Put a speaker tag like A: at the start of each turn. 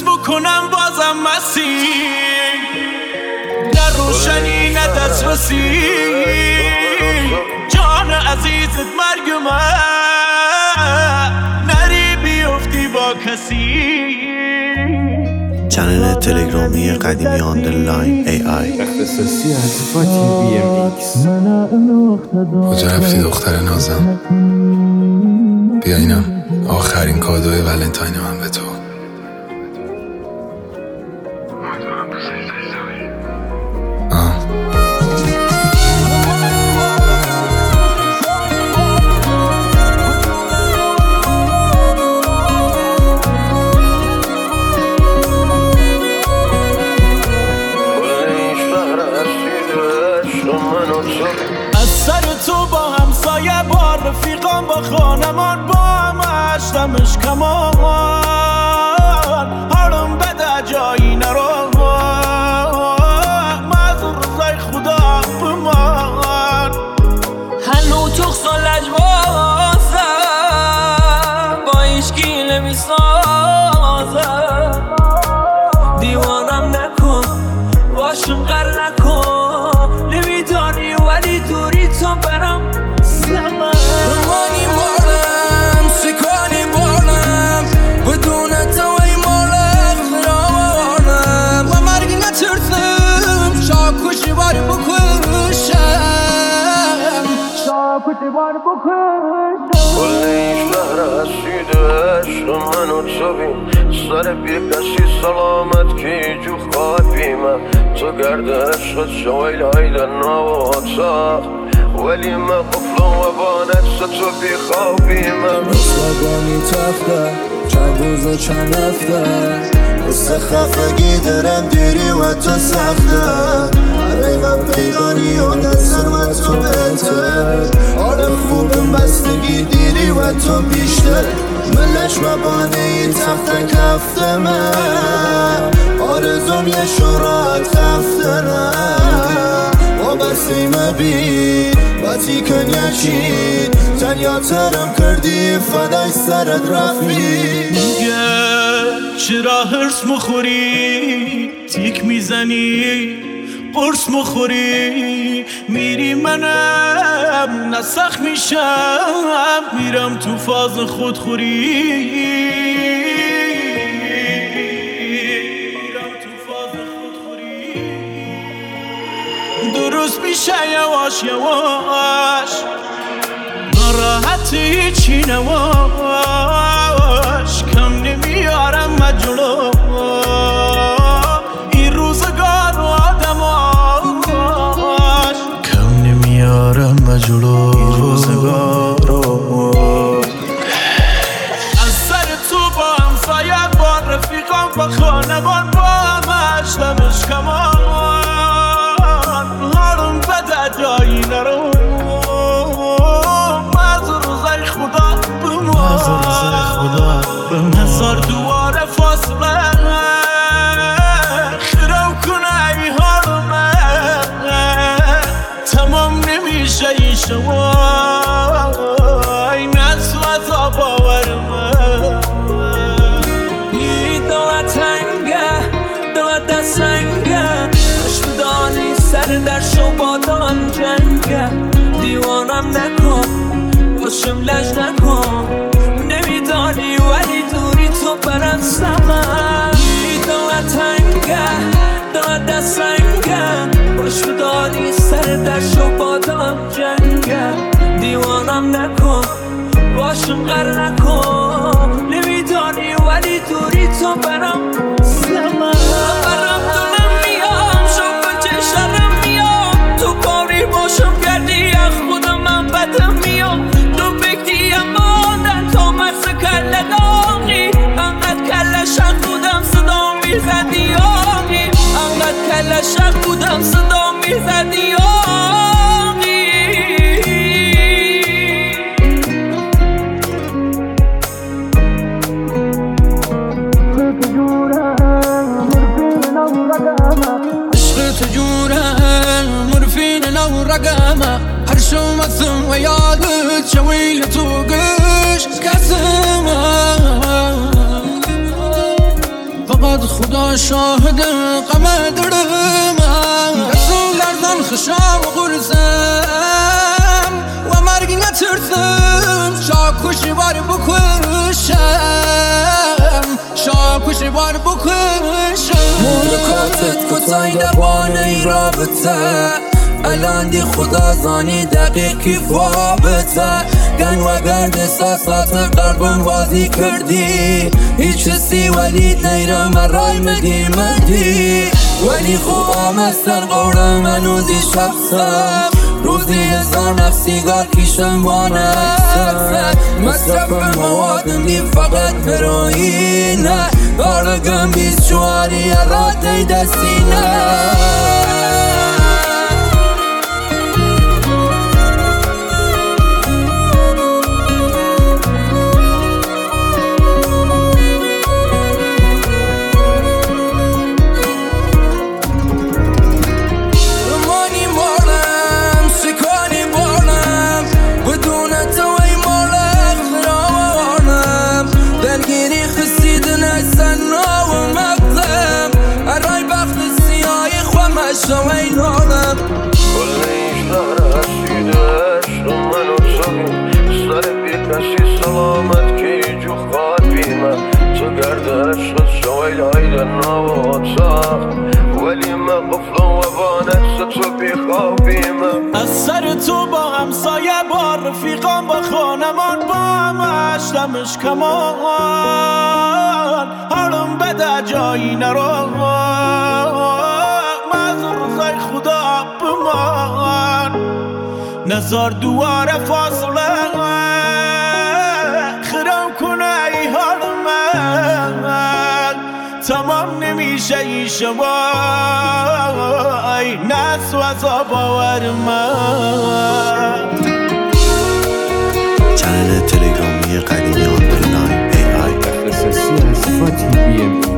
A: دوست بکنم بازم مسیر، نه روشنی نه دسترسی، جان عزیزت مرگ من، نری بیفتی با کسی.
B: چنل تلگرامی قدیمی آندرلاین AI
C: اختصاصی عاطفاتی BMX.
D: کجا رفتی دختر نازم؟ بیا اینم آخرین کادوی ولنتاین من به تو.
A: از سر تو با همسایه با رفیقان با خانمان با همش دمش کمان، حالم بده جایی نرو، معذور روزای خدا بمان. هنو تخص و لجوازم با ایشکی نمیسازم، دیوانم نکن باشم قر نکن، نمیدانی ولی دوری تو برام زمان.
E: روانی بارم سکانی بارم بدون تو ای مالق خیابانم، و مرگی نترسم شاکوشی بار بکشم،
A: شاکوشی بار بکشم.
F: کل این شهر اسید عشق من و تو بین، سر بی کسی سلامت کی جو خوابیم، تو گرد عشقت شویل هایدن نواتاق، ولی من قفل و بانت ستو بی خوابیم.
G: رسواگانی تفته چند روز و چند هفته، حس خفگی دارم دیری و تو سخته، برای من پیغانی و دستم و تو بهتر، آره خوبم بستگی دیری و تو بیشتر، ملش مبانه ای تخت کفته من، آرزوم یه شورات خفته نه، و بسی مبین باتی کن یچید، تنیا ترم کردی فدای سرت رفی.
A: میگه چرا هرس مخوری تیک میزنی قرص مخوری، میری منم نسخ میشم، میرم تو فاز خودخوری، میرم تو فاز خودخوری. درست میشه یواش یواش، ناراحتی چی نواش، کم نمیارم مجلو این روزگار و آدماش، کم نمیارم مجلو این روزگار رو. از سر تو با همسایه با رفیقان با خانمان با همش دمش کمان، حالم بده جایی نرو، هزار دوار فاصله خراب کنه ای حالمه، تمام نمیشه این شما این نسو از باورمه.
E: این دو تنگه دو دستنگه، عشق دانی سر در شبادان جنگه، دیوانم نکن باشم لج نکن، نمیدانی ولی دوری تو برم زمان. دو تنگه دو دستنگه، باش داری سر در شبادان جنگه، دیوانم نکن باشم قر نکن، نمیدانی ولی دوری تو برم زمان. برم دونم میام شب چشرم میام، تو کاری باشم کردی از خودم من بدم میام، تو بکتی ماندن تا مرز کل داغی، انقدر کل شق بودم صدا میزدی آقی، انقدر کل شق بودم صدا میزدی آقی. عشق تو جورم مرفین نو رقمه، هر شومتم و یادت شویل تو قش کسمه، فقط خدا شاهد غم دلم دستم لرزان خشم و غرزم و مرگ نترسم شاکوشی بار بکشم شاکوشی بار بکشم مولکاتت کتای دبانه ای رابطه الان دی خدا زانی دقیقی فابطه گن و گرد احساسات قربم بازی کردی هیچ کسی ولی نیرم رای مدی ولی خوبم استر قورم منوزی شخصم روزی هزار نفسی گار کشم وانه مصرف موادم دی فقط هروئینه دارگم 24 راتی دستینه
F: كل شهر أسيد عشق من وصبي سر بيكشي سلامت كي جو خاتمة تقرد عشق شوي هيدا النواتاخ ولی ما قفل وبانت ستبي خوابيمة
A: از سر تو با همسایه با رفیقان با خانمان با همش دمش کمان حالم بده جایی نرو مزرزای خدا بمان نزار دوار فاصله خرام کنه ای حال من تمام نمیشه این شبای نس و باور من
B: چنل تلگرامی قدیمی آندرلاین AI
C: دسترسی از فاتی BMX